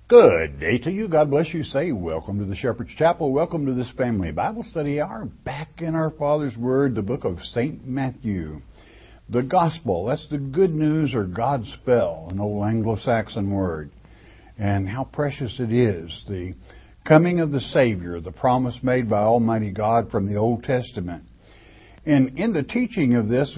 Good day to you. God bless you. Say, welcome to the Shepherd's Chapel. Welcome to this family Bible study hour. Back in our Father's Word, the book of St. Matthew. The Gospel, that's the good news or God's spell, an old Anglo-Saxon word. And how precious it is, the coming of the Savior, the promise made by Almighty God from the Old Testament. And in the teaching of this,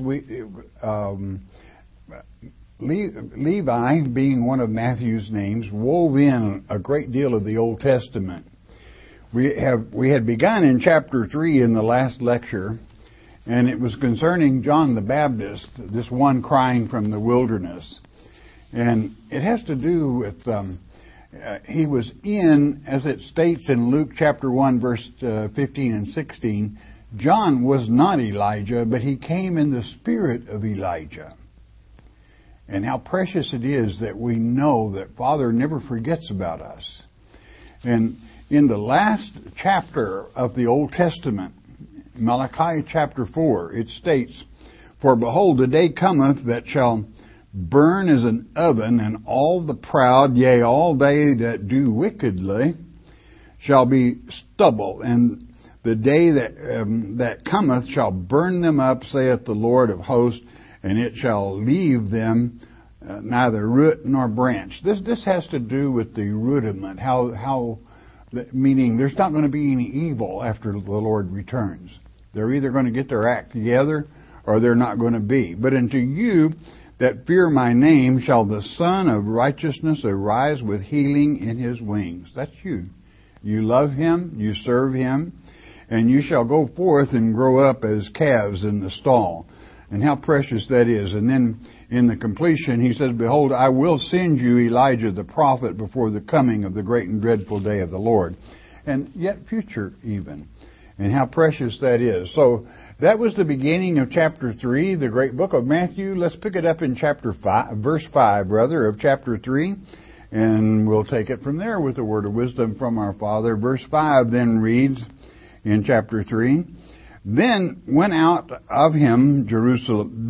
Levi, being one of Matthew's names, wove in a great deal of the Old Testament. We had begun in chapter 3 in the last lecture, and it was concerning John the Baptist, this one crying from the wilderness. And it has to do with, he was in, as it states in Luke chapter 1, verse 15 and 16, John was not Elijah, but he came in the spirit of Elijah. And how precious it is that we know that Father never forgets about us. And in the last chapter of the Old Testament, Malachi chapter 4, it states, "For behold, the day cometh that shall burn as an oven, and all the proud, yea, all they that do wickedly, shall be stubble. And the day that cometh shall burn them up, saith the Lord of hosts, and it shall leave them neither root nor branch." This has to do with the rudiment, meaning there's not going to be any evil after the Lord returns. They're either going to get their act together or they're not going to be. "But unto you that fear my name shall the Son of Righteousness arise with healing in his wings." That's you. You love him, you serve him, and you shall go forth and grow up as calves in the stall. And how precious that is. And then in the completion, he says, "Behold, I will send you Elijah the prophet before the coming of the great and dreadful day of the Lord." And yet future even. And how precious that is. So that was the beginning of chapter 3, the great book of Matthew. Let's pick it up in chapter 5, verse 5, of chapter 3. And we'll take it from there with a word of wisdom from our Father. Verse 5 then reads in chapter 3, Then went out of him Jerusalem,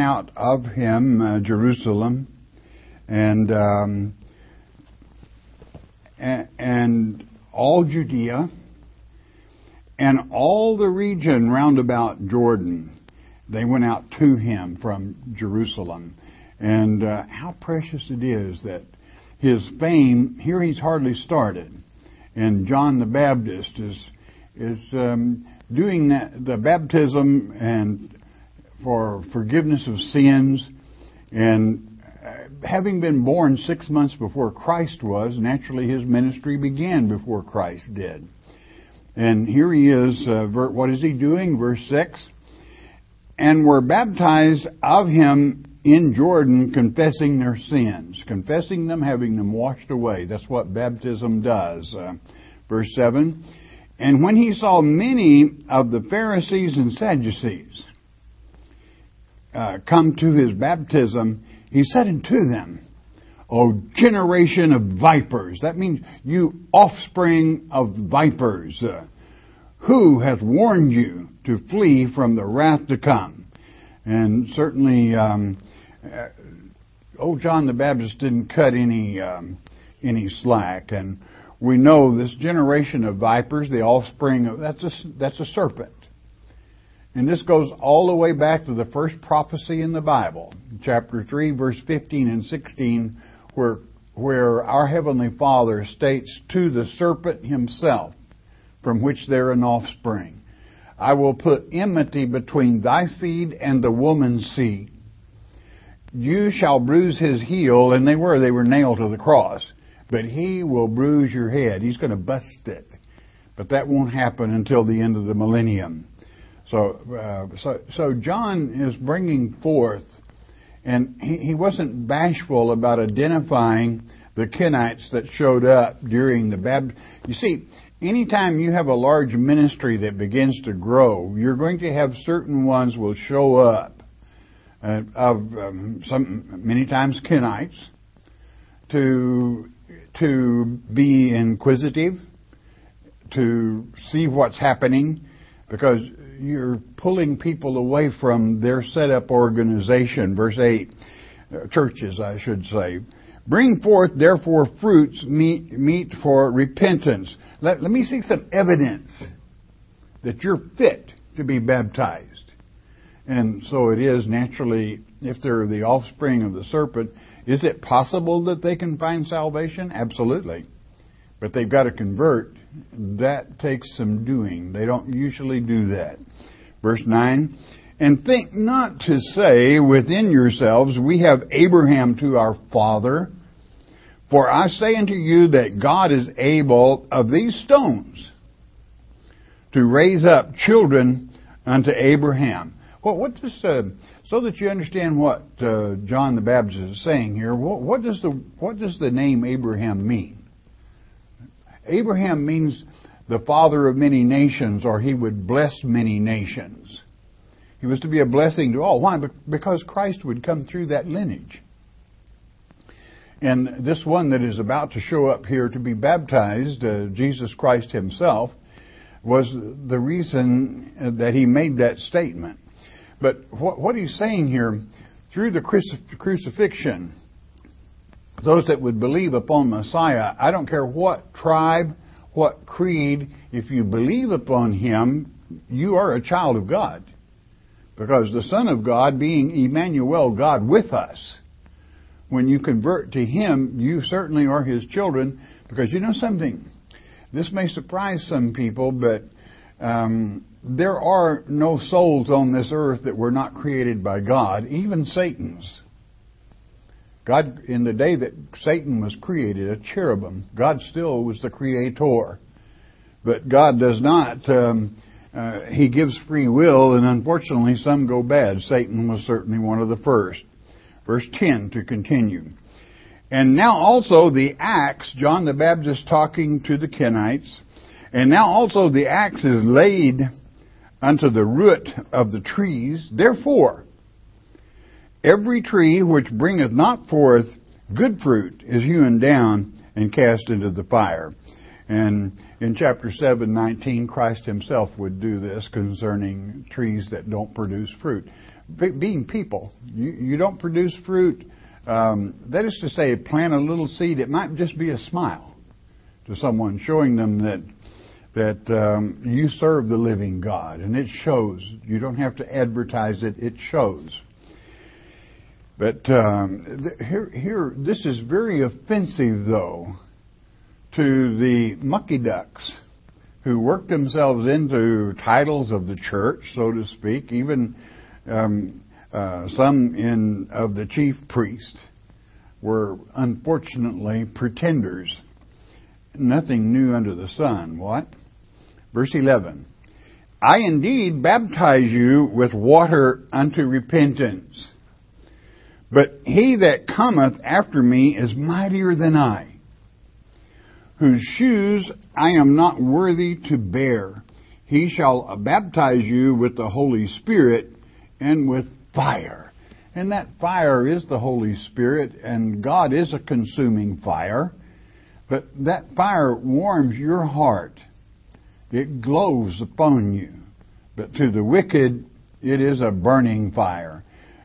and all Judea, and all the region round about Jordan. They went out to him from Jerusalem. And how precious it is that his fame, here he's hardly started. And John the Baptist is doing the baptism and for forgiveness of sins, and having been born 6 months before Christ was, naturally his ministry began before Christ did. And here he is, what is he doing? Verse 6, "And were baptized of him in Jordan, confessing their sins." Confessing them, having them washed away. That's what baptism does. Verse 7, "And when he saw many of the Pharisees and Sadducees come to his baptism, he said unto them, O generation of vipers." That means you offspring of vipers. "Who hath warned you to flee from the wrath to come?" And certainly, old John the Baptist didn't cut any slack. And we know this generation of vipers, the offspring of, that's a serpent. And this goes all the way back to the first prophecy in the Bible, chapter 3, verse 15 and 16, where our Heavenly Father states to the serpent himself, from which they're an offspring, "I will put enmity between thy seed and the woman's seed. You shall bruise his heel," and they were nailed to the cross. "But he will bruise your head." He's going to bust it. But that won't happen until the end of the millennium. So John is bringing forth, and he wasn't bashful about identifying the Kenites that showed up during the baptism. You see, anytime you have a large ministry that begins to grow, you're going to have certain ones will show up, many times Kenites, to be inquisitive, to see what's happening, because you're pulling people away from their set-up organization. Verse 8, churches, I should say. Bring forth, therefore, fruits meet for repentance. Let me see some evidence that you're fit to be baptized. And so it is naturally, if they're the offspring of the serpent, is it possible that they can find salvation? Absolutely. But they've got to convert. That takes some doing. They don't usually do that. Verse 9, and think not to say within yourselves, we have Abraham to our father. For I say unto you that God is able of these stones to raise up children unto Abraham. Well, what does so that you understand what John the Baptist is saying here? What does the name Abraham mean? Abraham means the father of many nations, or he would bless many nations. He was to be a blessing to all. Why? Because Christ would come through that lineage. And this one that is about to show up here to be baptized, Jesus Christ himself, was the reason that he made that statement. But what he's saying here, through the crucifixion, those that would believe upon Messiah, I don't care what tribe, what creed, if you believe upon him, you are a child of God. Because the Son of God, being Emmanuel, God with us, when you convert to him, you certainly are his children. Because you know something, this may surprise some people, but there are no souls on this earth that were not created by God, even Satan's. God, in the day that Satan was created, a cherubim, God still was the creator. But God does not, he gives free will, and unfortunately some go bad. Satan was certainly one of the first. Verse 10 to continue. And now also the axe, John the Baptist talking to the Kenites, and now also the axe is laid unto the root of the trees. Therefore, every tree which bringeth not forth good fruit is hewn down and cast into the fire. And in chapter 7:19, Christ himself would do this concerning trees that don't produce fruit. Being people, you don't produce fruit. That is to say, plant a little seed. It might just be a smile to someone, showing them that you serve the living God, and it shows. You don't have to advertise it; it shows. But here, this is very offensive, though, to the mucky ducks who worked themselves into titles of the church, so to speak, even some of the chief priests were unfortunately pretenders. Nothing new under the sun. What? Verse 11. I indeed baptize you with water unto repentance. But he that cometh after me is mightier than I, whose shoes I am not worthy to bear. He shall baptize you with the Holy Spirit and with fire. And that fire is the Holy Spirit, and God is a consuming fire. But that fire warms your heart. It glows upon you. But to the wicked, it is a burning fire.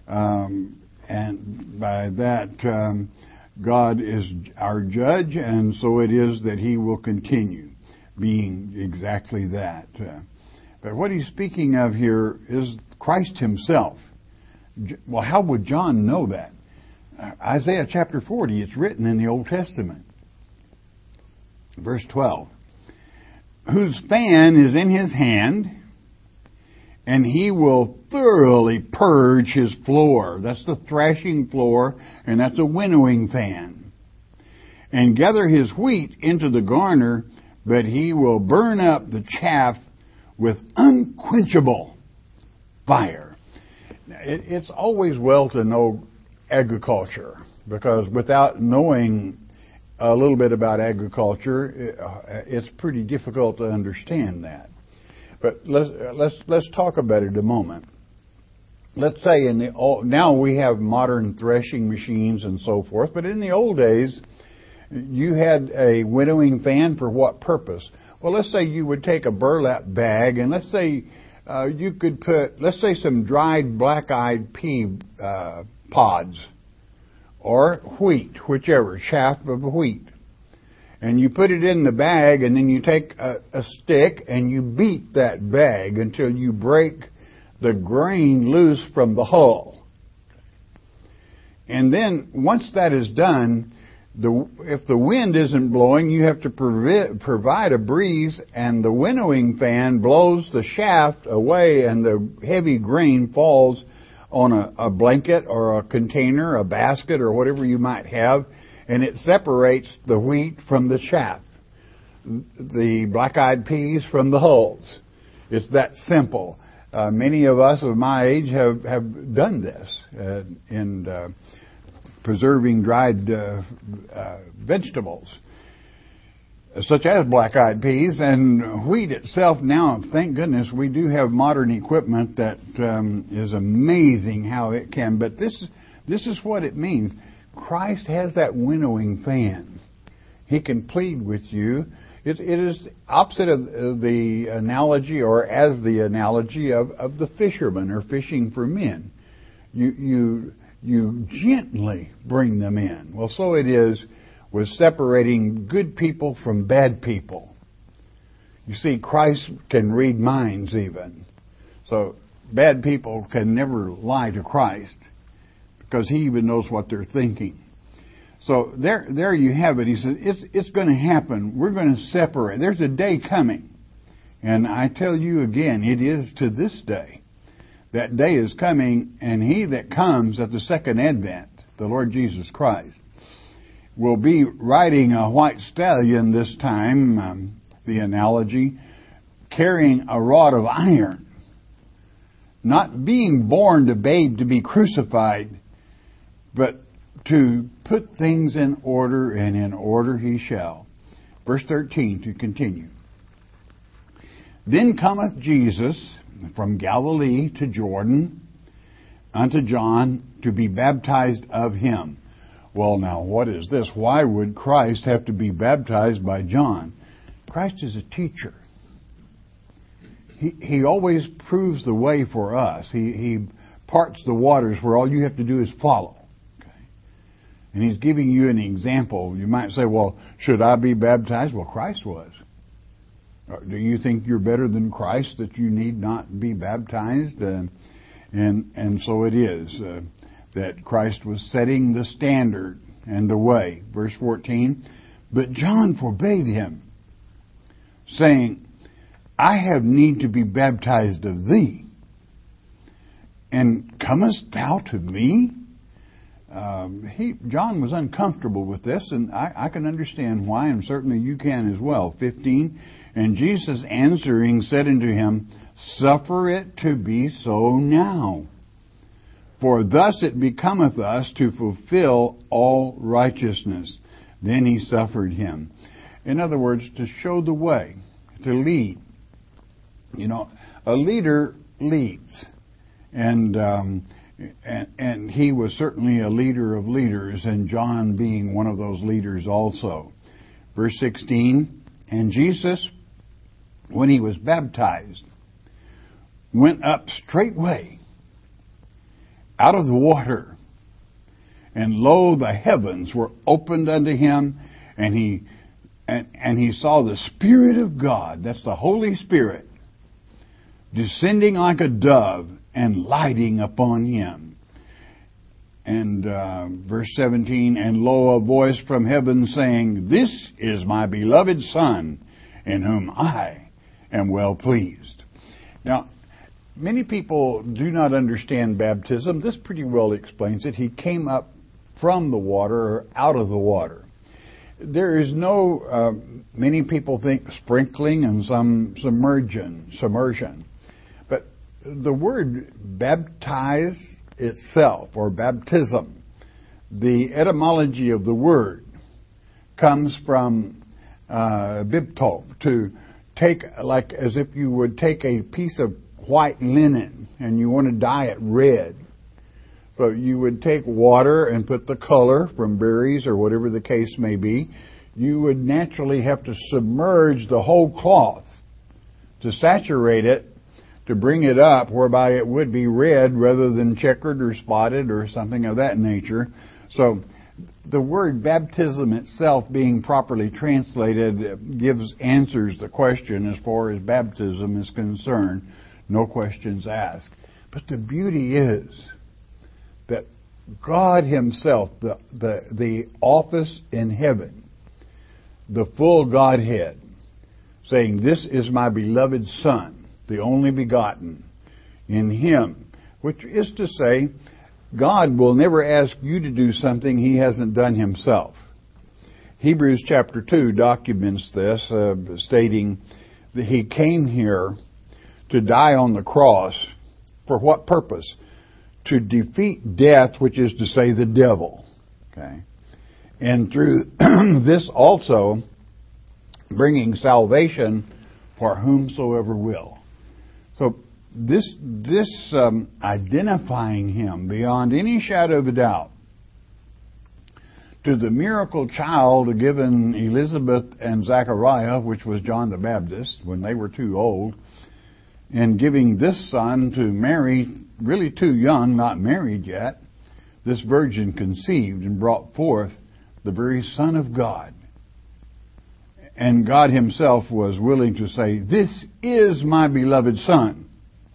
And by that, God is our judge, and so it is that he will continue being exactly that. But what he's speaking of here is Christ himself. Well, how would John know that? Isaiah chapter 40, it's written in the Old Testament. Verse 12. Whose fan is in his hand, and he will thoroughly purge his floor. That's the thrashing floor, and that's a winnowing fan. And gather his wheat into the garner, but he will burn up the chaff with unquenchable fire. It's always well to know agriculture, because without knowing a little bit about agriculture, it's pretty difficult to understand that. But let's talk about it a moment. Let's say now we have modern threshing machines and so forth, but in the old days, you had a winnowing fan for what purpose? Well, let's say you would take a burlap bag, and let's say you could put, let's say, some dried black-eyed pea pods, or wheat, whichever, chaff of wheat. And you put it in the bag, and then you take a stick and you beat that bag until you break the grain loose from the hull. And then once that is done, if the wind isn't blowing, you have to provide a breeze, and the winnowing fan blows the shaft away, and the heavy grain falls on a blanket or a container, a basket, or whatever you might have, and it separates the wheat from the chaff, the black-eyed peas from the hulls. It's that simple. Many of us of my age have done this in preserving dried vegetables, such as black-eyed peas and wheat itself. Now, thank goodness, we do have modern equipment that is amazing how it can. But this is what it means. Christ has that winnowing fan. He can plead with you. It is opposite of the analogy, or as the analogy of the fisherman or fishing for men. You gently bring them in. Well, so it is with separating good people from bad people. You see, Christ can read minds even. So bad people can never lie to Christ, because He even knows what they're thinking. So there you have it. He said, it's going to happen. We're going to separate. There's a day coming. And I tell you again, it is to this day. That day is coming, and He that comes at the second advent, the Lord Jesus Christ, will be riding a white stallion this time, the analogy, carrying a rod of iron, not being born to babe to be crucified, but to put things in order, and in order He shall. Verse 13 to continue. Then cometh Jesus from Galilee to Jordan unto John to be baptized of him. Well, now, what is this? Why would Christ have to be baptized by John? Christ is a teacher. He always proves the way for us. He parts the waters where all you have to do is follow. Okay? And He's giving you an example. You might say, well, should I be baptized? Well, Christ was. Do you think you're better than Christ that you need not be baptized? And so it is that Christ was setting the standard and the way. Verse 14, but John forbade him, saying, I have need to be baptized of thee, and comest thou to me? John was uncomfortable with this, and I can understand why, and certainly you can as well. 15, and Jesus answering said unto him, suffer it to be so now, for thus it becometh us to fulfill all righteousness. Then He suffered him. In other words, to show the way, to lead. You know, a leader leads. And He was certainly a leader of leaders, and John being one of those leaders also. Verse 16, and Jesus, when He was baptized, went up straightway out of the water, and lo, the heavens were opened unto Him, and he saw the Spirit of God, that's the Holy Spirit, descending like a dove and lighting upon Him. And verse 17, and lo, a voice from heaven saying, this is my beloved Son, in whom I am well pleased. Now, many people do not understand baptism. This pretty well explains it. He came up from the water, or out of the water. There is no, many people think sprinkling and some submersion. But the word baptize itself, or baptism, the etymology of the word comes from bibto, to take, like as if you would take a piece of white linen and you want to dye it red. So you would take water and put the color from berries or whatever the case may be. You would naturally have to submerge the whole cloth to saturate it, to bring it up whereby it would be red rather than checkered or spotted or something of that nature. So The word baptism itself, being properly translated, answers the question as far as baptism is concerned. No questions asked. But the beauty is that God Himself, the office in heaven, the full Godhead, saying, "This is my beloved Son, the only begotten, in Him," which is to say, God will never ask you to do something He hasn't done Himself. Hebrews chapter 2 documents this, stating that He came here to die on the cross. For what purpose? To defeat death, which is to say the devil. Okay, and through this also bringing salvation for whomsoever will. So this identifying Him beyond any shadow of a doubt to the miracle child given Elizabeth and Zachariah, which was John the Baptist, when they were too old, and giving this son to Mary, really too young, not married yet, this virgin conceived and brought forth the very Son of God. And God Himself was willing to say, "This is my beloved Son,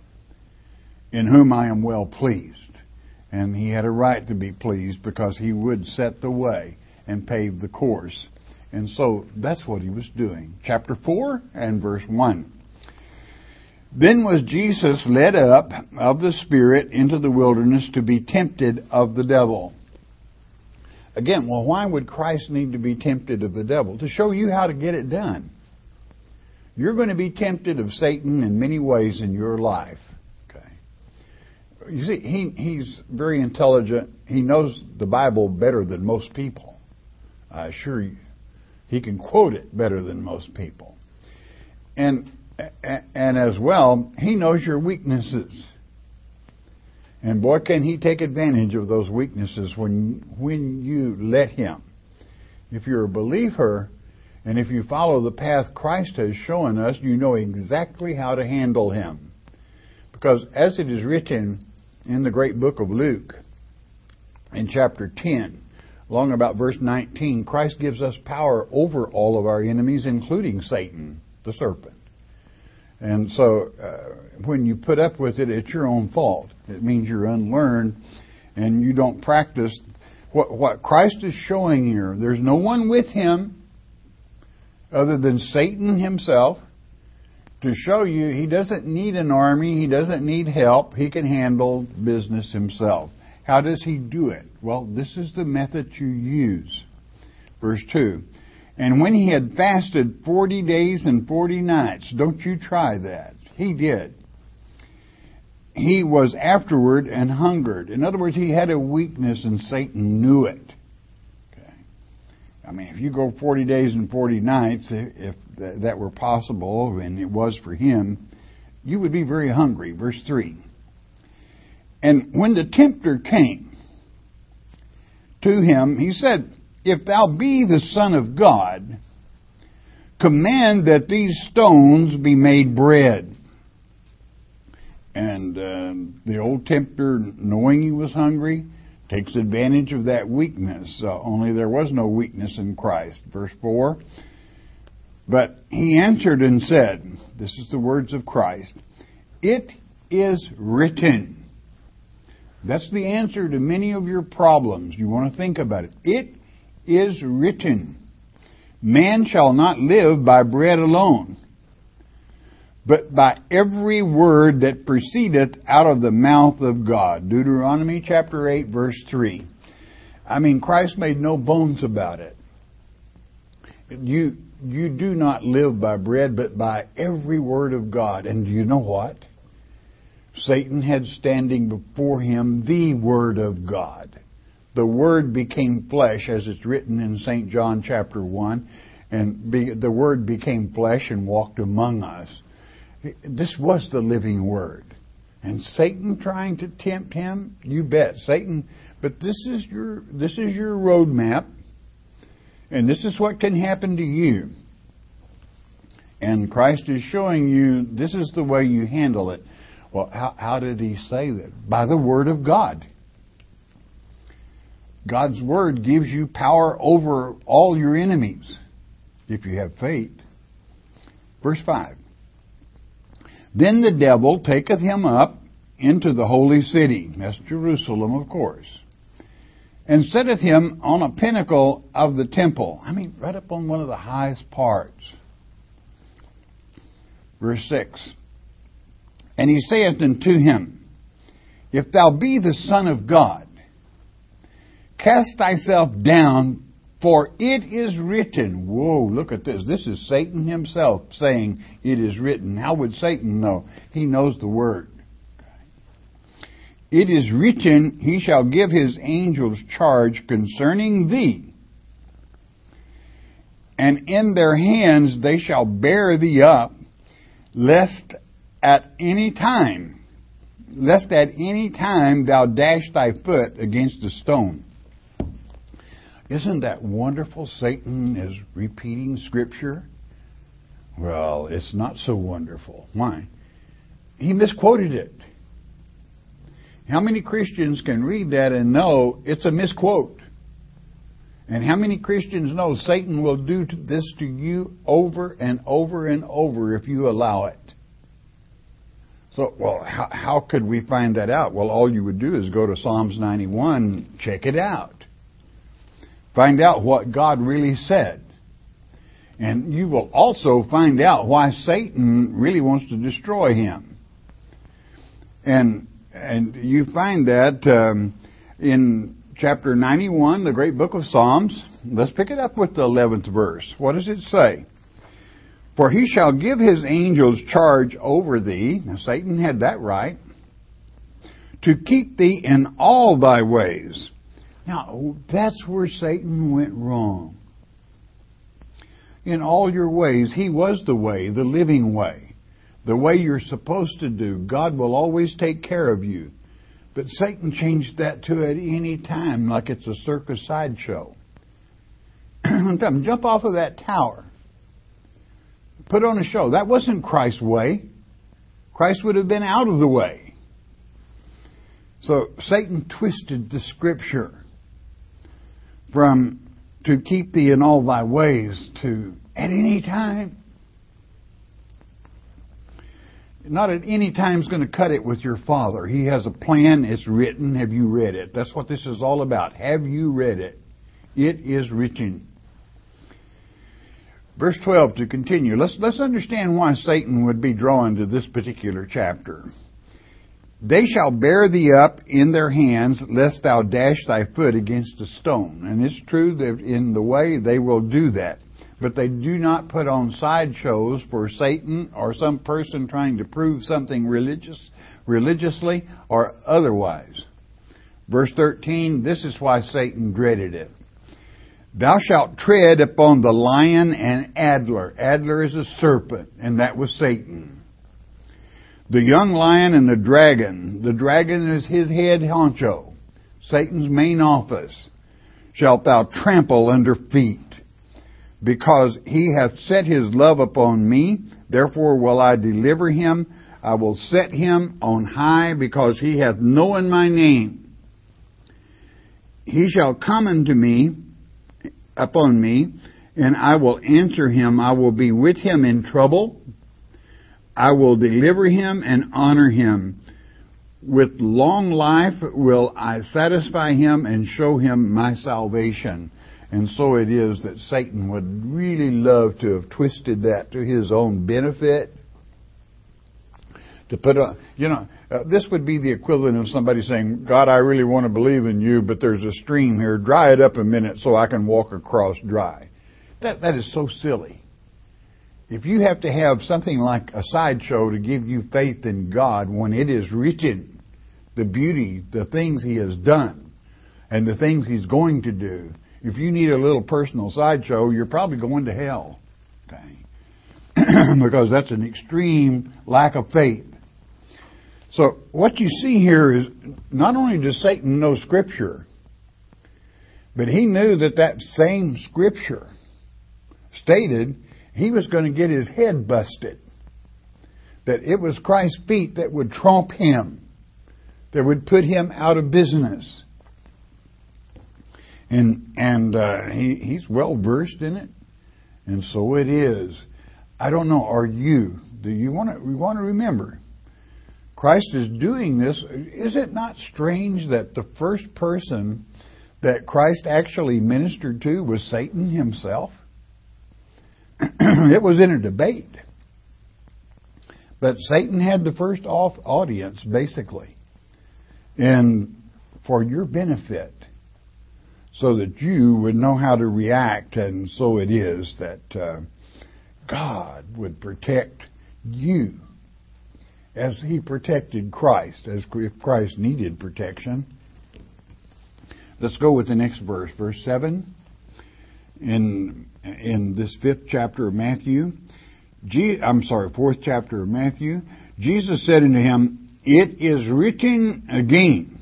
in whom I am well pleased." And He had a right to be pleased because He would set the way and pave the course. And so that's what He was doing. Chapter 4 and verse 1. "Then was Jesus led up of the Spirit into the wilderness to be tempted of the devil." Again, well, why would Christ need to be tempted of the devil? To show you how to get it done. You're going to be tempted of Satan in many ways in your life. Okay. You see, he's very intelligent. He knows the Bible better than most people. I assure you. He can quote it better than most people. And as well, He knows your weaknesses. And boy, can He take advantage of those weaknesses when you let Him. If you're a believer, and if you follow the path Christ has shown us, you know exactly how to handle Him. Because as it is written in the great book of Luke, in chapter 10, along about verse 19, Christ gives us power over all of our enemies, including Satan, the serpent. And so when you put up with it, it's your own fault. It means you're unlearned and you don't practice what Christ is showing here. There's no one with Him other than Satan himself to show you He doesn't need an army. He doesn't need help. He can handle business Himself. How does He do it? Well, this is the method you use. Verse 2. "And when He had fasted 40 days and 40 nights," don't you try that. He did. "He was afterward and hungered." In other words, He had a weakness and Satan knew it. Okay. I mean, if you go 40 days and 40 nights, if that were possible, and it was for Him, you would be very hungry. Verse 3. "And when the tempter came to Him, He said, If thou be the Son of God, command that these stones be made bread." And the old tempter, knowing he was hungry, takes advantage of that weakness. Only there was no weakness in Christ. Verse 4. "But He answered and said," this is the words of Christ, "It is written." That's the answer to many of your problems. You want to think about it. It is written, "Man shall not live by bread alone, but by every word that proceedeth out of the mouth of God." Deuteronomy chapter 8, verse 3. I mean, Christ made no bones about it. You do not live by bread, but by every word of God. And do you know what? Satan had standing before him the Word of God. The Word became flesh, as it's written in St. John chapter 1, and the Word became flesh and walked among us. This was the living Word. And Satan trying to tempt Him? You bet. Satan, but this is your roadmap, and this is what can happen to you. And Christ is showing you this is the way you handle it. Well, how did He say that? By the Word of God. God's Word gives you power over all your enemies if you have faith. Verse 5. Then the devil taketh him up into the holy city, that's Jerusalem, of course, and setteth him on a pinnacle of the temple. I mean, right up on one of the highest parts. Verse 6. And he saith unto him, If thou be the Son of God, cast thyself down, for it is written. Whoa, look at this. This is Satan himself saying it is written. How would Satan know? He knows the Word. It is written, He shall give His angels charge concerning thee, and in their hands they shall bear thee up, lest at any time thou dash thy foot against a stone. Isn't that wonderful? Satan is repeating Scripture. Well, it's not so wonderful. Why? He misquoted it. How many Christians can read that and know it's a misquote? And how many Christians know Satan will do this to you over and over and over if you allow it? So, well, how could we find that out? Well, all you would do is go to Psalms 91, check it out. Find out what God really said. And you will also find out why Satan really wants to destroy him. And you find that in chapter 91, the great book of Psalms. Let's pick it up with the 11th verse. What does it say? For He shall give His angels charge over thee. Now, Satan had that right. To keep thee in all thy ways. Now, that's where Satan went wrong. In all your ways, He was the way, the living way. The way you're supposed to do. God will always take care of you. But Satan changed that to at any time, like it's a circus sideshow. Jump off of that tower. Put on a show. That wasn't Christ's way. Christ would have been out of the way. So Satan twisted the Scripture from to keep thee in all thy ways to at any time. Not at any time is going to cut it with your Father. He has a plan. It's written. Have you read it? That's what this is all about. Have you read it? It is written. Verse 12 to continue. Let's understand why Satan would be drawn to this particular chapter. They shall bear thee up in their hands, lest thou dash thy foot against a stone. And it's true that in the way they will do that. But they do not put on sideshows for Satan or some person trying to prove something religiously or otherwise. Verse 13, this is why Satan dreaded it. Thou shalt tread upon the lion and adder. Adder is a serpent, and that was Satan. The young lion and the dragon. The dragon is his head honcho, Satan's main office. Shalt thou trample under feet. Because he hath set his love upon me, therefore will I deliver him. I will set him on high, because he hath known my name. He shall come unto me, upon me, and I will answer him. I will be with him in trouble. I will deliver him and honor him. With long life will I satisfy him and show him my salvation. And so it is that Satan would really love to have twisted that to his own benefit. To put this would be the equivalent of somebody saying, God, I really want to believe in you, but there's a stream here. Dry it up a minute so I can walk across dry. That is so silly. If you have to have something like a sideshow to give you faith in God when it is written, the beauty, the things He has done, and the things He's going to do, if you need a little personal sideshow, you're probably going to hell. Okay? Because that's an extreme lack of faith. So what you see here is not only does Satan know Scripture, but he knew that same Scripture stated he was going to get his head busted. That it was Christ's feet that would trump him, that would put him out of business. He's well versed in it, and so it is. I don't know. Are you? Do you want to? We want to remember, Christ is doing this. Is it not strange that the first person that Christ actually ministered to was Satan himself? It was in a debate, but Satan had the first audience, basically, and for your benefit, so that you would know how to react. And so it is that God would protect you as He protected Christ, as if Christ needed protection. Let's go with the next verse, verse 7. In this fourth chapter of Matthew, Jesus said unto him, "It is written again,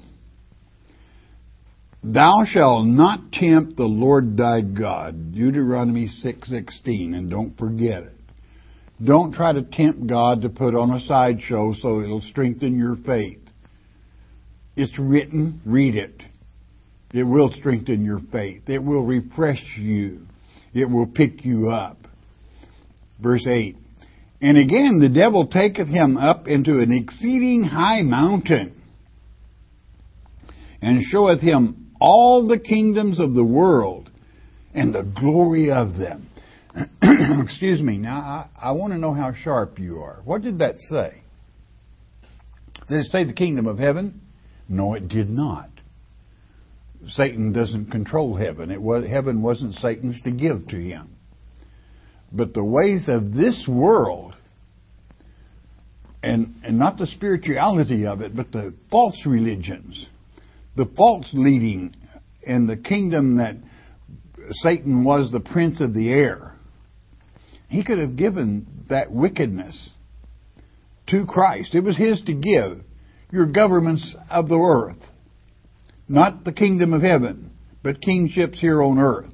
Thou shalt not tempt the Lord thy God." Deuteronomy 6:16, and don't forget it. Don't try to tempt God to put on a sideshow so it'll strengthen your faith. It's written, read it. It will strengthen your faith. It will refresh you. It will pick you up. Verse 8, "And again the devil taketh him up into an exceeding high mountain, and showeth him all the kingdoms of the world, and the glory of them." Excuse me. Now, I want to know how sharp you are. What did that say? Did it say the kingdom of heaven? No, it did not. Satan doesn't control heaven. Heaven wasn't Satan's to give to him. But the ways of this world, and not the spirituality of it, but the false religions, the false leading, and the kingdom that Satan was the prince of the air. He could have given that wickedness to Christ. It was His to give. Your governments of the earth. Not the kingdom of heaven, but kingships here on earth.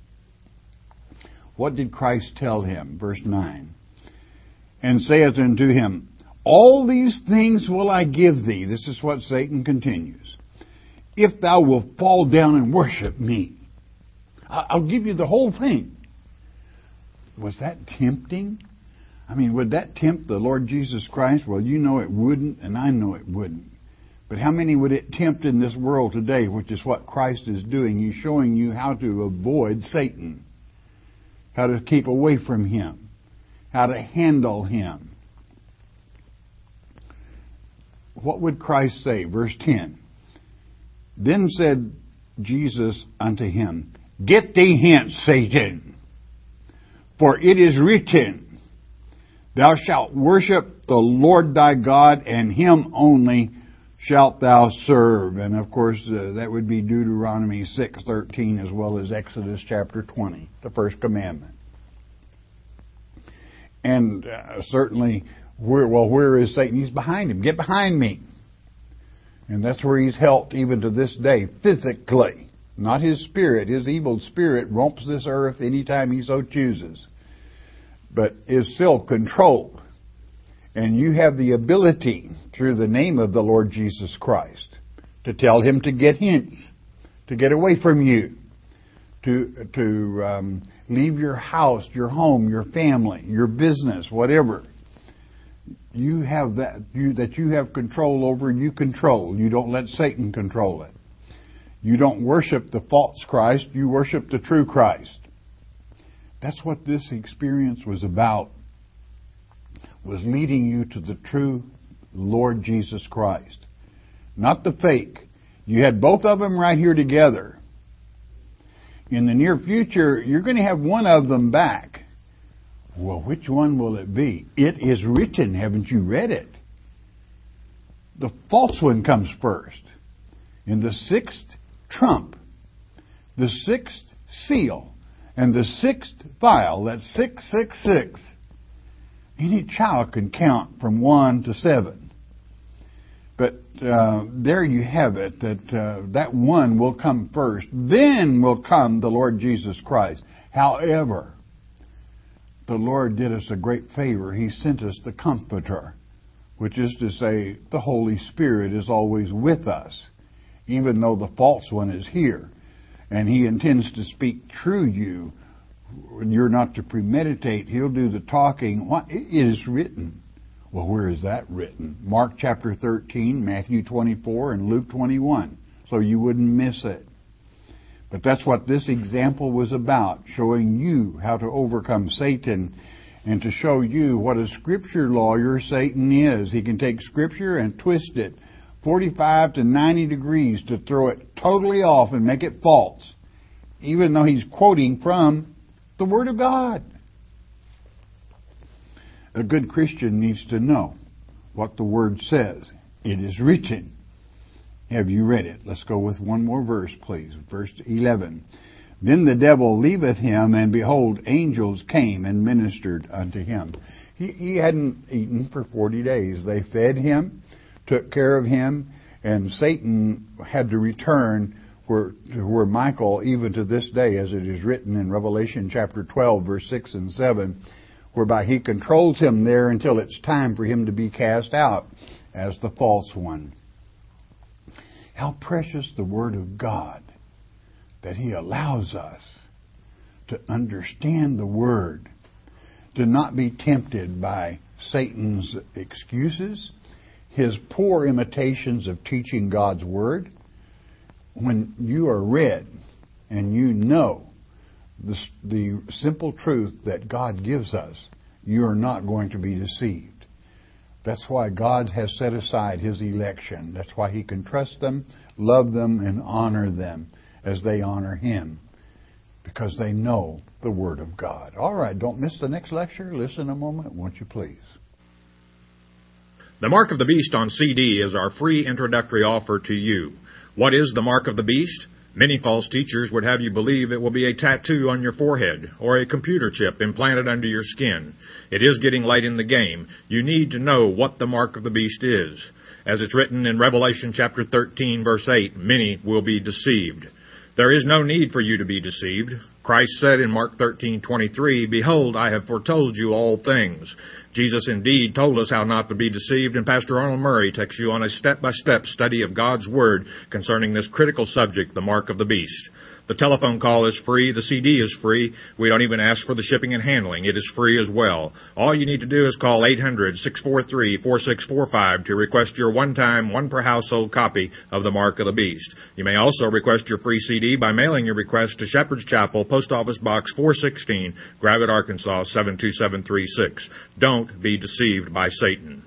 What did Christ tell him? Verse 9. "And saith unto him, All these things will I give thee." This is what Satan continues. "If thou wilt fall down and worship me." I'll give you the whole thing. Was that tempting? I mean, would that tempt the Lord Jesus Christ? Well, you know it wouldn't, and I know it wouldn't. But how many would it tempt in this world today, which is what Christ is doing? He's showing you how to avoid Satan, how to keep away from him, how to handle him. What would Christ say? Verse 10. "Then said Jesus unto him, Get thee hence, Satan, for it is written, Thou shalt worship the Lord thy God, and Him only shalt thou serve." And of course, that would be Deuteronomy 6:13 as well as Exodus chapter 20, the first commandment. And certainly, where is Satan? He's behind him. Get behind me. And that's where he's helped even to this day, physically. Not his spirit. His evil spirit roams this earth anytime he so chooses. But is still controlled. And you have the ability, through the name of the Lord Jesus Christ, to tell him to get hence, to get away from you, to leave your house, your home, your family, your business, whatever. You have that you have control over, you control. You don't let Satan control it. You don't worship the false Christ, you worship the true Christ. That's what this experience was about. Was leading you to the true Lord Jesus Christ. Not the fake. You had both of them right here together. In the near future, you're going to have one of them back. Well, which one will it be? It is written. Haven't you read it? The false one comes first. In the sixth trump, the sixth seal, and the sixth vial, that's 666. Any child can count from 1 to 7. But there you have it, that one will come first. Then will come the Lord Jesus Christ. However, the Lord did us a great favor. He sent us the Comforter, which is to say the Holy Spirit is always with us, even though the false one is here. and He intends to speak through you. You're not to premeditate. He'll do the talking. What? It is written. Well, where is that written? Mark chapter 13, Matthew 24, and Luke 21. So you wouldn't miss it. But that's what this example was about, showing you how to overcome Satan and to show you what a Scripture lawyer Satan is. He can take Scripture and twist it 45 to 90 degrees to throw it totally off and make it false, even though he's quoting from the Word of God. A good Christian needs to know what the Word says. It is written. Have you read it? Let's go with one more verse, please. Verse 11. Then the devil leaveth him, and behold, angels came and ministered unto him. He hadn't eaten for 40 days. They fed him, took care of him, and Satan had to return where Michael, even to this day, as it is written in Revelation chapter 12, verse 6 and 7, whereby he controls him there until it's time for him to be cast out as the false one. How precious the Word of God, that He allows us to understand the Word, to not be tempted by Satan's excuses, his poor imitations of teaching God's Word. When you are read and you know the simple truth that God gives us, you are not going to be deceived. That's why God has set aside His election. That's why He can trust them, love them, and honor them as they honor Him, because they know the Word of God. All right, don't miss the next lecture. Listen a moment, won't you please? The Mark of the Beast on CD is our free introductory offer to you. What is the Mark of the Beast? Many false teachers would have you believe it will be a tattoo on your forehead or a computer chip implanted under your skin. It is getting late in the game. You need to know what the Mark of the Beast is. As it's written in Revelation chapter 13, verse 8, many will be deceived. There is no need for you to be deceived. Christ said in Mark 13:23, "Behold, I have foretold you all things." Jesus indeed told us how not to be deceived, and Pastor Arnold Murray takes you on a step-by-step study of God's Word concerning this critical subject, the Mark of the Beast. The telephone call is free. The CD is free. We don't even ask for the shipping and handling. It is free as well. All you need to do is call 800-643-4645 to request your one-time, one-per-household copy of the Mark of the Beast. You may also request your free CD by mailing your request to Shepherd's Chapel, Post Office Box 416, Gravette, Arkansas 72736. Don't be deceived by Satan.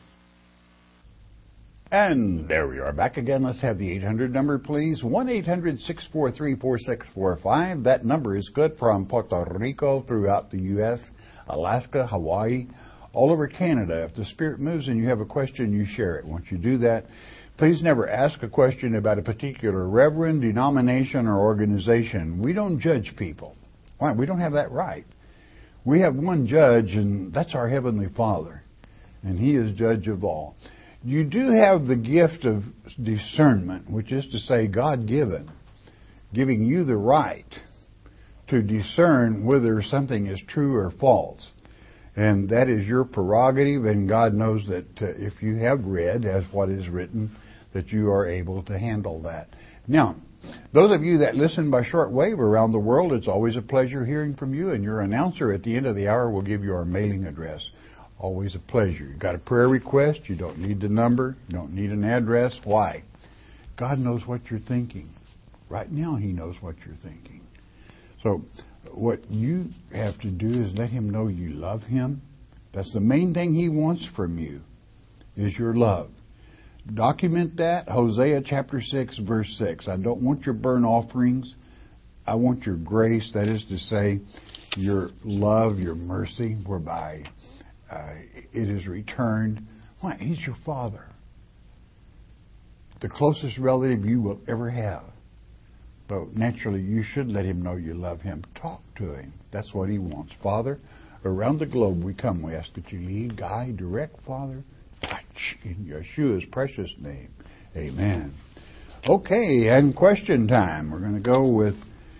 And there we are back again. Let's have the 800 number, please. 1-800-643-4645. That number is good from Puerto Rico throughout the U.S., Alaska, Hawaii, all over Canada. If the Spirit moves and you have a question, you share it. Once you do that, please never ask a question about a particular reverend, denomination, or organization. We don't judge people. Why? We don't have that right. We have one judge, and that's our Heavenly Father, and He is judge of all. You do have the gift of discernment, which is to say God-given, giving you the right to discern whether something is true or false. And that is your prerogative, and God knows that if you have read, as what is written, that you are able to handle that. Now, those of you that listen by shortwave around the world, it's always a pleasure hearing from you, and your announcer at the end of the hour will give you our mailing address. Always a pleasure. You've got a prayer request, you don't need the number, you don't need an address. Why? God knows what you're thinking. Right now He knows what you're thinking. So what you have to do is let Him know you love Him. That's the main thing He wants from you, is your love. Document that. Hosea chapter 6, verse 6. I don't want your burnt offerings. I want your grace. That is to say, your love, your mercy, whereby it is returned. Why? He's your Father. The closest relative you will ever have. But naturally, you should let Him know you love Him. Talk to Him. That's what He wants. Father, around the globe we come. We ask that you lead, guide, direct, Father. Touch in Yeshua's precious name. Amen. Okay, and question time. We're going to go with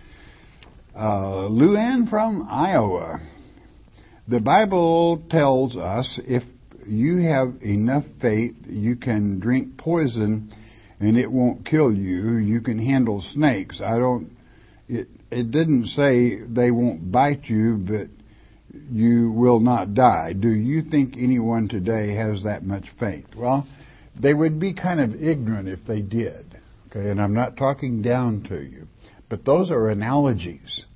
Luann from Iowa. The Bible tells us if you have enough faith, you can drink poison and it won't kill you. You can handle snakes. I don't it didn't say they won't bite you, but you will not die. Do you think anyone today has that much faith? Well, they would be kind of ignorant if they did. Okay, and I'm not talking down to you, but those are analogies.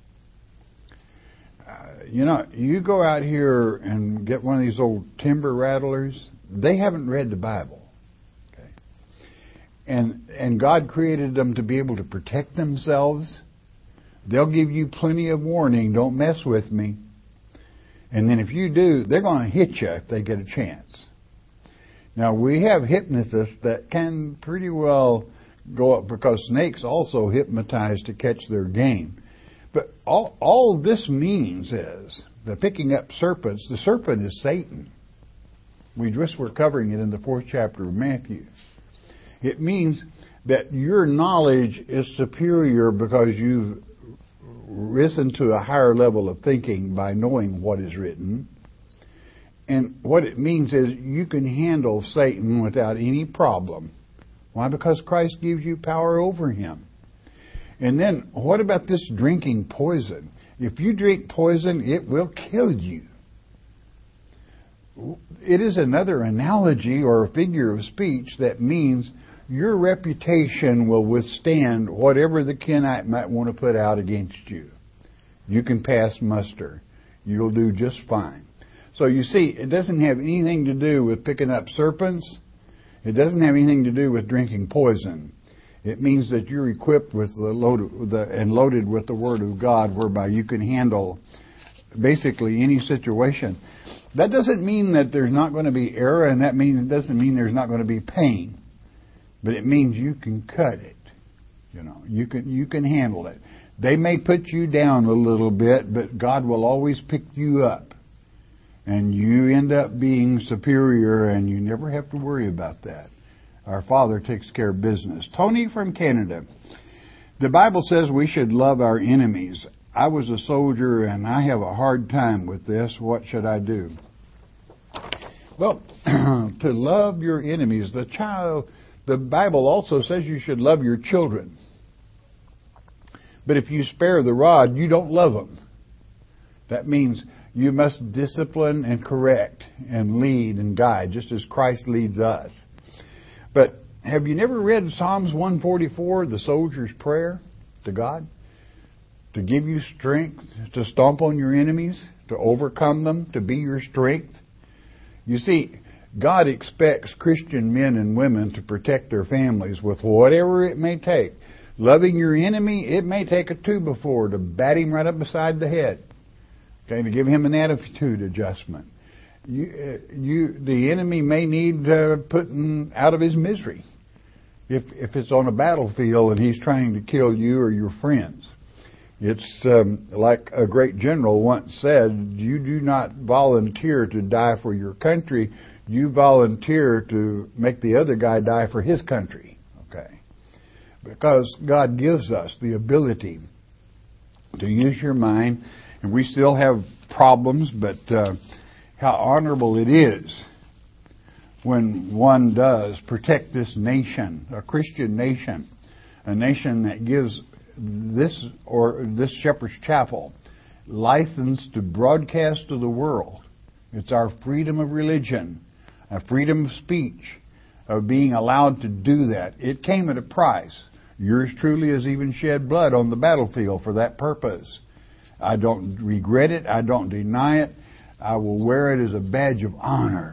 You go out here and get one of these old timber rattlers, they haven't read the Bible. Okay? And God created them to be able to protect themselves. They'll give you plenty of warning, don't mess with me. And then if you do, they're going to hit you if they get a chance. Now, we have hypnotists that can pretty well go up, because snakes also hypnotize to catch their game. But all this means is that picking up serpents, the serpent is Satan. We just were covering it in the 4th chapter of Matthew. It means that your knowledge is superior because you've risen to a higher level of thinking by knowing what is written. And what it means is you can handle Satan without any problem. Why? Because Christ gives you power over him. And then, what about this drinking poison? If you drink poison, it will kill you. It is another analogy or a figure of speech that means your reputation will withstand whatever the Kenite might want to put out against you. You can pass muster. You'll do just fine. So you see, it doesn't have anything to do with picking up serpents. It doesn't have anything to do with drinking poison. It means that you're equipped with and loaded with the Word of God, whereby you can handle basically any situation. That doesn't mean that there's not going to be error, and it doesn't mean there's not going to be pain. But it means you can cut it. You can handle it. They may put you down a little bit, but God will always pick you up. And you end up being superior, and you never have to worry about that. Our Father takes care of business. Tony from Canada. The Bible says we should love our enemies. I was a soldier, and I have a hard time with this. What should I do? Well, to love your enemies. The Bible also says you should love your children. But if you spare the rod, you don't love them. That means you must discipline and correct and lead and guide, just as Christ leads us. But have you never read Psalms 144, the soldier's prayer to God? To give you strength to stomp on your enemies, to overcome them, to be your strength. You see, God expects Christian men and women to protect their families with whatever it may take. Loving your enemy, it may take a 2x4 to bat him right up beside the head. Okay, to give him an attitude adjustment. The enemy may need putting out of his misery if it's on a battlefield and he's trying to kill you or your friends. It's like a great general once said, you do not volunteer to die for your country, you volunteer to make the other guy die for his country. Okay, because God gives us the ability to use your mind, and we still have problems, but how honorable it is when one does protect this nation, a Christian nation, a nation that gives this Shepherd's Chapel license to broadcast to the world. It's our freedom of religion, a freedom of speech, of being allowed to do that. It came at a price. Yours truly has even shed blood on the battlefield for that purpose. I don't regret it. I don't deny it. I will wear it as a badge of honor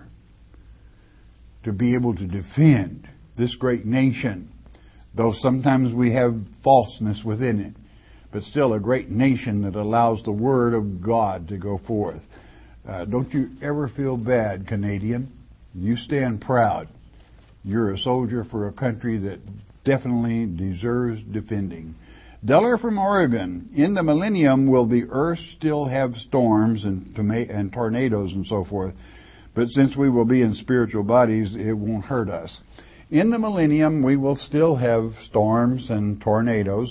to be able to defend this great nation, though sometimes we have falseness within it, but still a great nation that allows the Word of God to go forth. Don't you ever feel bad, Canadian. You stand proud. You're a soldier for a country that definitely deserves defending. Deller from Oregon. In the millennium, will the earth still have storms and tornadoes and so forth? But since we will be in spiritual bodies, it won't hurt us. In the millennium, we will still have storms and tornadoes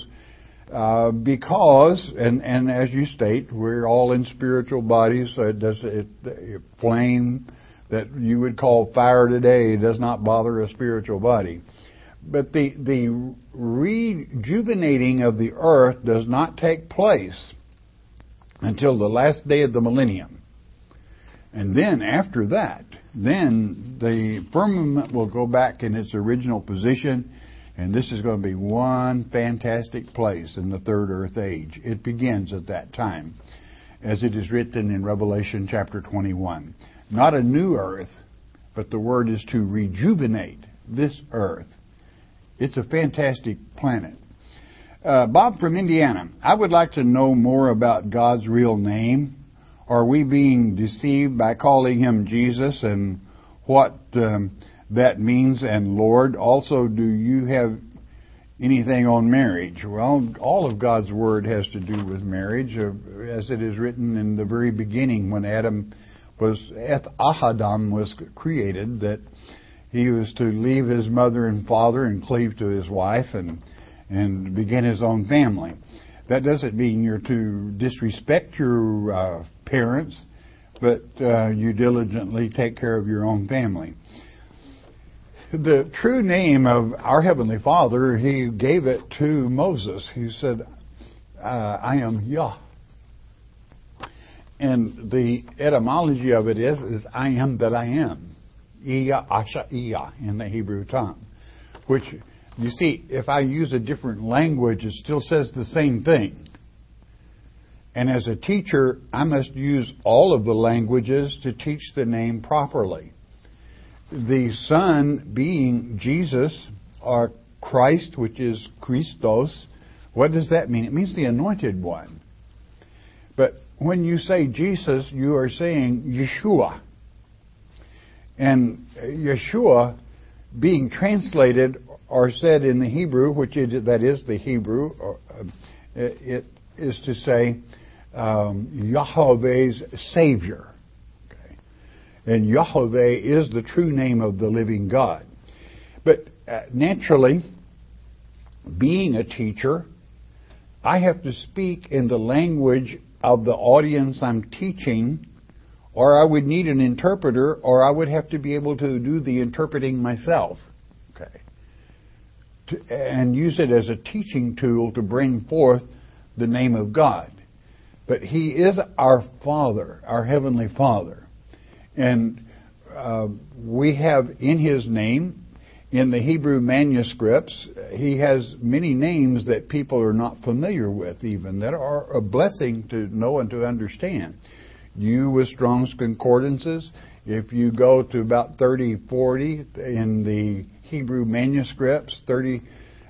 because, and as you state, we're all in spiritual bodies. So flame that you would call fire today does not bother a spiritual body. But the rejuvenating of the earth does not take place until the last day of the millennium. And then after that, then the firmament will go back in its original position, and this is going to be one fantastic place in the third earth age. It begins at that time, as it is written in Revelation chapter 21. Not a new earth, but the word is to rejuvenate this earth. It's a fantastic planet. Bob from Indiana, I would like to know more about God's real name. Are we being deceived by calling Him Jesus, and what that means, and Lord? Also, do you have anything on marriage? Well, all of God's Word has to do with marriage, as it is written in the very beginning when Adam was created, that he was to leave his mother and father and cleave to his wife and begin his own family. That doesn't mean you're to disrespect your parents, but you diligently take care of your own family. The true name of our Heavenly Father, He gave it to Moses. He said, I am Yah. And the etymology of it is I am that I am. Iya, Asha, Iya in the Hebrew tongue. Which, you see, if I use a different language, it still says the same thing. And as a teacher, I must use all of the languages to teach the name properly. The Son being Jesus, or Christ, which is Christos, what does that mean? It means the Anointed One. But when you say Jesus, you are saying Yeshua. And Yeshua, being translated or said in the Hebrew, that is the Hebrew, it is to say Yahweh's Savior. Okay. And Yahweh is the true name of the living God. But naturally, being a teacher, I have to speak in the language of the audience I'm teaching, or I would need an interpreter, or I would have to be able to do the interpreting myself. Okay. And use it as a teaching tool to bring forth the name of God. But He is our Father, our Heavenly Father. And we have in His name, in the Hebrew manuscripts, He has many names that people are not familiar with even, that are a blessing to know and to understand. You with Strong's Concordances, if you go to about 3040 in the Hebrew manuscripts, 30,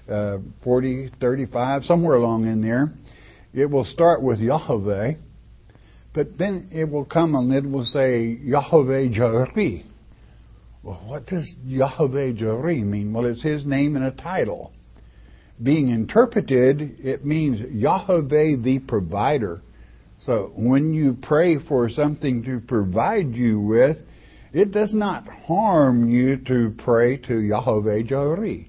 40, 35, somewhere along in there, it will start with Yahweh, but then it will come and it will say Yahweh Jireh. Well, what does Yahweh Jireh mean? Well, it's His name and a title. Being interpreted, it means Yahweh the provider. So when you pray for something to provide you with, it does not harm you to pray to Yahweh Jireh,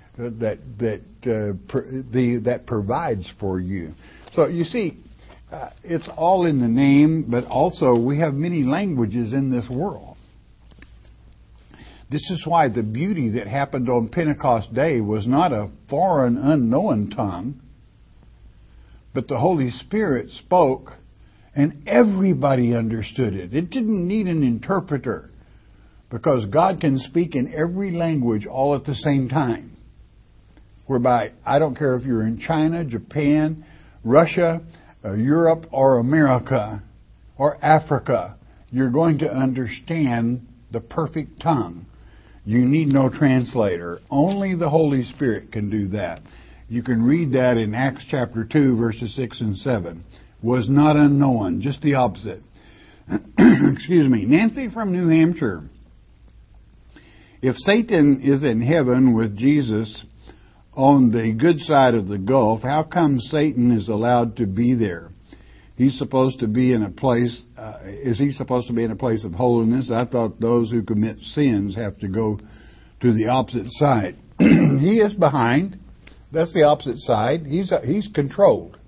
that provides for you. So you see, it's all in the name, but also we have many languages in this world. This is why the beauty that happened on Pentecost Day was not a foreign, unknown tongue, but the Holy Spirit spoke and everybody understood it. It didn't need an interpreter, because God can speak in every language all at the same time. Whereby, I don't care if you're in China, Japan, Russia, Europe, or America, or Africa, you're going to understand the perfect tongue. You need no translator. Only the Holy Spirit can do that. You can read that in Acts chapter 2, verses 6 and 7. Was not unknown, just the opposite. Excuse me. Nancy from New Hampshire. If Satan is in heaven with Jesus on the good side of the gulf, how come Satan is allowed to be there? He's supposed to be in a place, is he supposed to be in a place of holiness? I thought those who commit sins have to go to the opposite side. He is behind. That's the opposite side. He's controlled.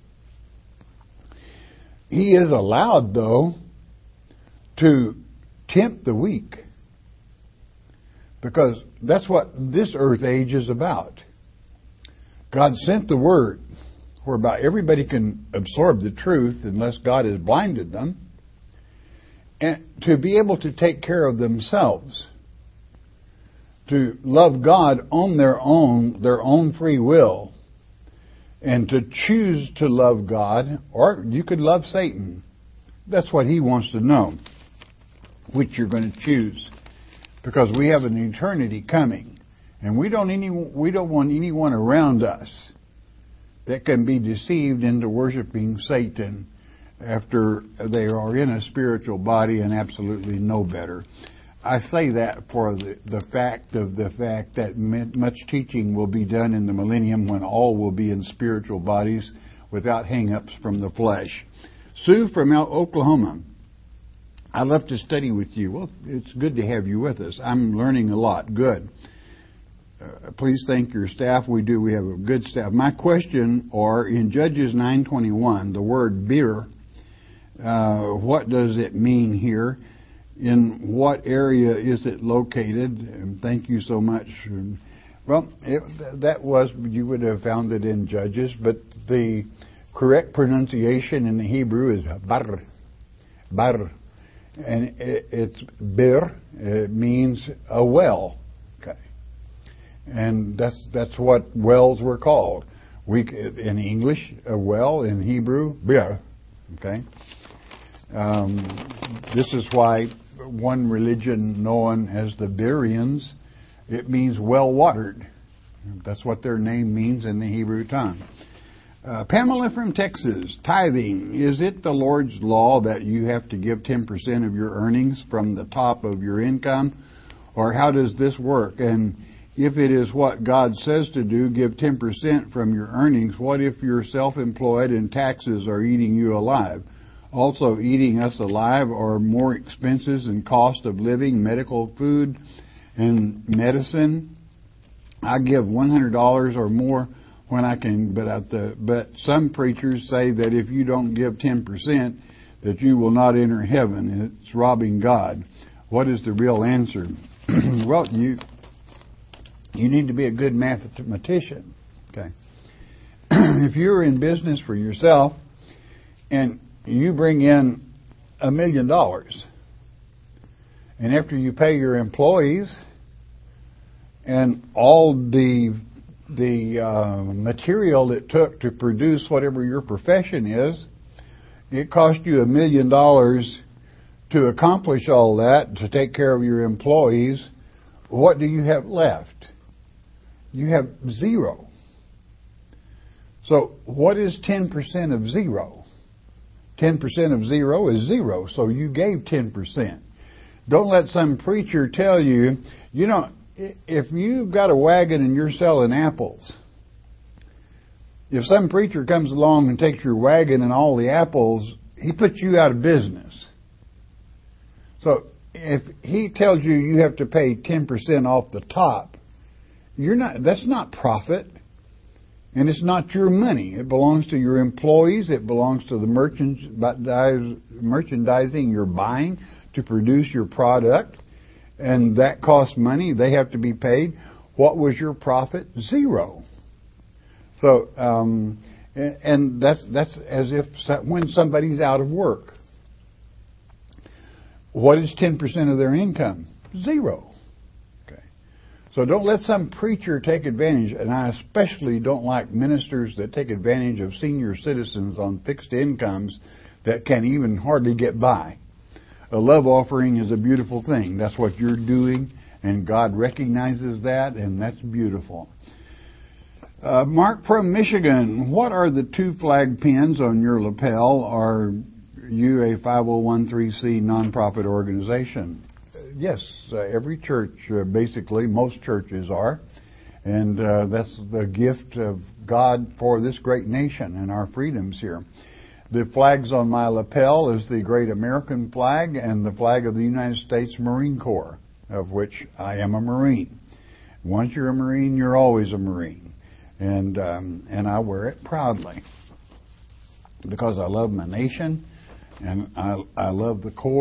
He is allowed, though, to tempt the weak. Because that's what this earth age is about. God sent the Word, whereby everybody can absorb the truth unless God has blinded them, and to be able to take care of themselves, to love God on their own free will, and to choose to love God, or you could love Satan. That's what he wants to know, which you're going to choose, because we have an eternity coming, and we don't want anyone around us that can be deceived into worshiping Satan after they are in a spiritual body and absolutely know better. I say that for the fact that much teaching will be done in the millennium when all will be in spiritual bodies without hang-ups from the flesh. Sue from Oklahoma. I love to study with you. Well, it's good to have you with us. I'm learning a lot. Good. Please thank your staff. We have a good staff. My question, or in Judges 9:21, the word beer, what does it mean here? In what area is it located? And thank you so much. Well, you would have found it in Judges, but the correct pronunciation in the Hebrew is bar. Bar. And it's bir. It means a well. Okay. And that's what wells were called. In English, a well. In Hebrew, bir. Okay. This is why one religion known as the Bereans, it means well-watered. That's what their name means in the Hebrew tongue. Pamela from Texas, tithing. Is it the Lord's law that you have to give 10% of your earnings from the top of your income? Or how does this work? And if it is what God says to do, give 10% from your earnings, what if you're self-employed and taxes are eating you alive? Also, eating us alive are more expenses and cost of living, medical, food, and medicine. I give $100 or more when I can, but some preachers say that if you don't give 10%, that you will not enter heaven. It's robbing God. What is the real answer? Well, you need to be a good mathematician. Okay. If you're in business for yourself and you bring in $1 million, and after you pay your employees and all the material it took to produce whatever your profession is, it cost you $1 million to accomplish all that, to take care of your employees. What do you have left? You have zero. So what is 10% of zero? 10% of zero is zero, so you gave 10%. Don't let some preacher tell you, if you've got a wagon and you're selling apples, if some preacher comes along and takes your wagon and all the apples, he puts you out of business. So if he tells you you have to pay 10% off the top, that's not profit. And it's not your money. It belongs to your employees. It belongs to the merchandising you're buying to produce your product. And that costs money. They have to be paid. What was your profit? Zero. So, and that's as if when somebody's out of work. What is 10% of their income? Zero. So don't let some preacher take advantage, and I especially don't like ministers that take advantage of senior citizens on fixed incomes that can even hardly get by. A love offering is a beautiful thing. That's what you're doing, and God recognizes that, and that's beautiful. Mark from Michigan, what are the two flag pins on your lapel? Are you a 501(c)(3) nonprofit organization? Yes, every church, basically, most churches are. And that's the gift of God for this great nation and our freedoms here. The flags on my lapel is the great American flag and the flag of the United States Marine Corps, of which I am a Marine. Once you're a Marine, you're always a Marine. And I wear it proudly because I love my nation and I love the Corps.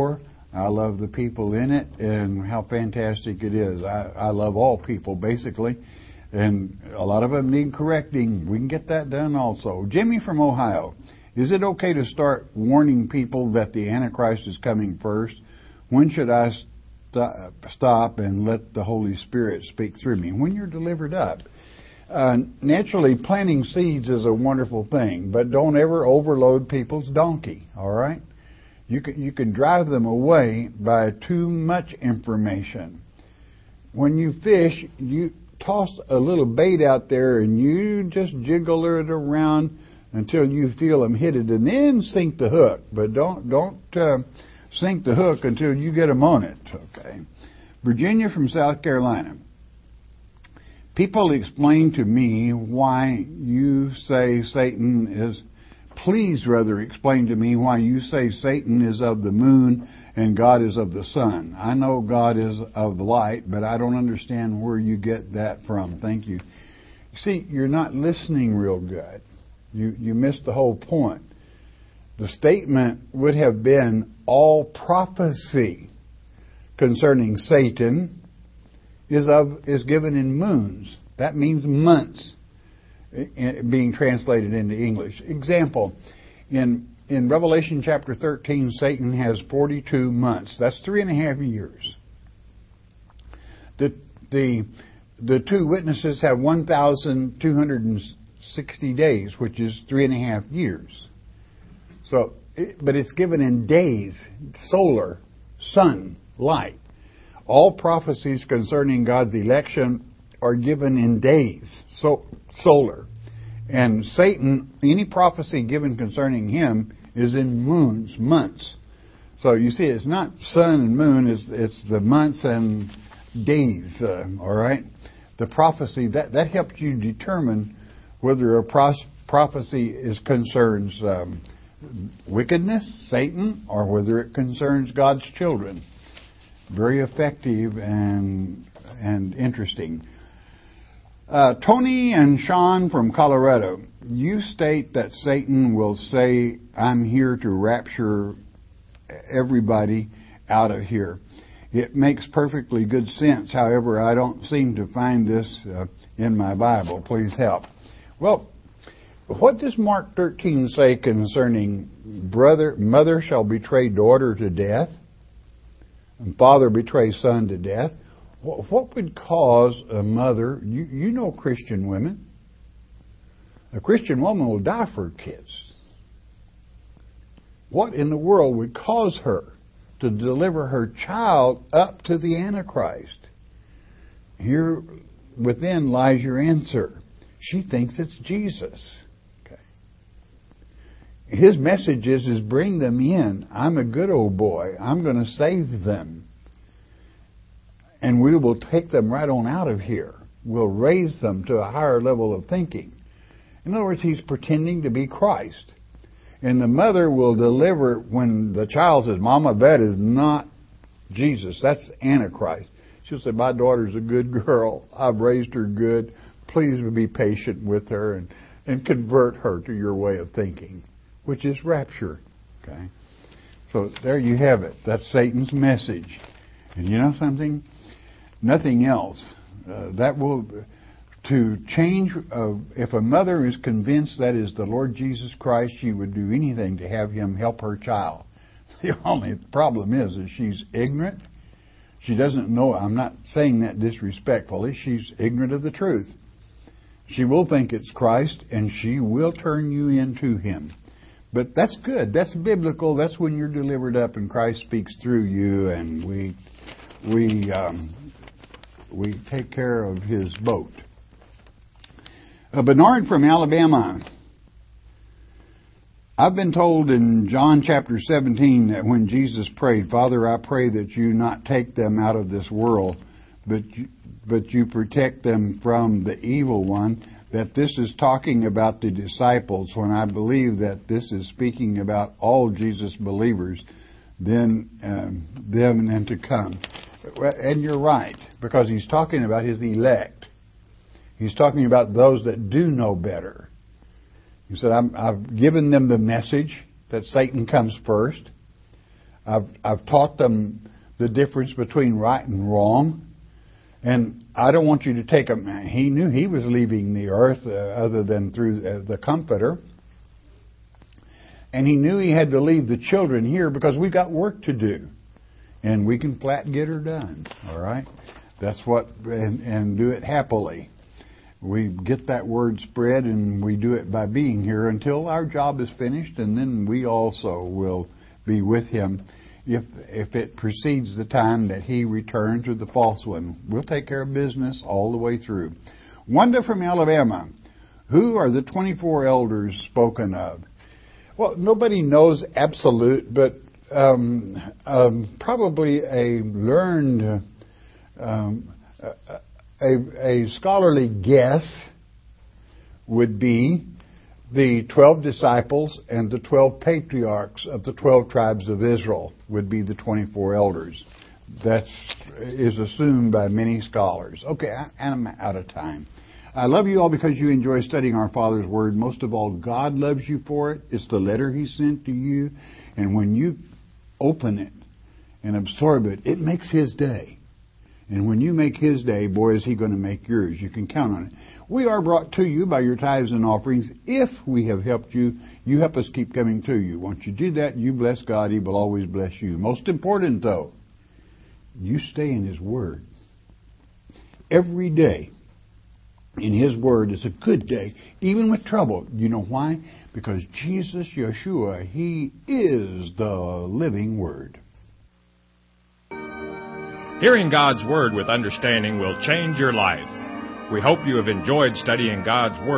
I love the people in it and how fantastic it is. I love all people, basically. And a lot of them need correcting. We can get that done also. Jimmy from Ohio. Is it okay to start warning people that the Antichrist is coming first? When should I stop and let the Holy Spirit speak through me? When you're delivered up. Naturally, planting seeds is a wonderful thing, but don't ever overload people's donkey, all right? You can drive them away by too much information. When you fish, you toss a little bait out there and you just jiggle it around until you feel them hit it, and then sink the hook. But don't sink the hook until you get them on it. Okay. Virginia from South Carolina. People explain to me why you say Satan is. Please rather explain to me why you say Satan is of the moon and God is of the sun. I know God is of the light, but I don't understand where you get that from. Thank you. You see, you're not listening real good. You missed the whole point. The statement would have been all prophecy concerning Satan is given in moons. That means months, being translated into English. Example, in Revelation chapter 13, Satan has 42 months. That's 3.5 years. The two witnesses have 1,260 days, which is 3.5 years. So, but it's given in days, solar, sun, light. All prophecies concerning God's election are given in days, solar. And Satan, any prophecy given concerning him is in moons, months. So you see, it's not sun and moon, it's the months and days, all right? The prophecy, that helps you determine whether a prophecy concerns wickedness, Satan, or whether it concerns God's children. Very effective and interesting. Tony and Sean from Colorado, you state that Satan will say, I'm here to rapture everybody out of here. It makes perfectly good sense. However, I don't seem to find this in my Bible. Please help. Well, what does Mark 13 say concerning mother shall betray daughter to death, and father betray son to death? What would cause a mother, you know Christian women, a Christian woman will die for her kids. What in the world would cause her to deliver her child up to the Antichrist? Here within lies your answer. She thinks it's Jesus. Okay. His message is bring them in. I'm a good old boy. I'm going to save them. And we will take them right on out of here. We'll raise them to a higher level of thinking. In other words, he's pretending to be Christ. And the mother will deliver when the child says, Mama, that is not Jesus. That's Antichrist. She'll say, my daughter's a good girl. I've raised her good. Please be patient with her and convert her to your way of thinking, which is rapture. Okay. So there you have it. That's Satan's message. And you know something? Nothing else. That will, to change, if a mother is convinced that is the Lord Jesus Christ, she would do anything to have him help her child. The only problem is she's ignorant. She doesn't know. I'm not saying that disrespectfully. She's ignorant of the truth. She will think it's Christ, and she will turn you into him. But that's good. That's biblical. That's when you're delivered up and Christ speaks through you, and we take care of his boat. Bernard from Alabama. I've been told in John chapter 17 that when Jesus prayed, Father, I pray that you not take them out of this world, but you protect them from the evil one, that this is talking about the disciples, when I believe that this is speaking about all Jesus believers, then them and to come. And you're right, because he's talking about his elect. He's talking about those that do know better. He said, I've given them the message that Satan comes first. I've taught them the difference between right and wrong. And I don't want you to take him. He knew he was leaving the earth other than through the Comforter. And he knew he had to leave the children here because we've got work to do. And we can flat get her done. All right? That's what, and do it happily. We get that word spread, and we do it by being here until our job is finished, and then we also will be with him. If it precedes the time that he returns or the false one, we'll take care of business all the way through. Wanda from Alabama. Who are the 24 elders spoken of? Well, nobody knows absolute, but probably a learned, a scholarly guess would be the 12 disciples and the 12 patriarchs of the 12 tribes of Israel would be the 24 elders. That is assumed by many scholars. Okay, I'm out of time. I love you all because you enjoy studying our Father's Word. Most of all, God loves you for it. It's the letter He sent to you. And when you open it and absorb it, it makes His day. And when you make His day, boy, is He going to make yours. You can count on it. We are brought to you by your tithes and offerings. If we have helped you, you help us keep coming to you. Once you do that, you bless God. He will always bless you. Most important, though, you stay in His Word. Every day in His Word is a good day, even with trouble. You know why? Because Jesus, Yeshua, He is the living Word. Hearing God's Word with understanding will change your life. We hope you have enjoyed studying God's Word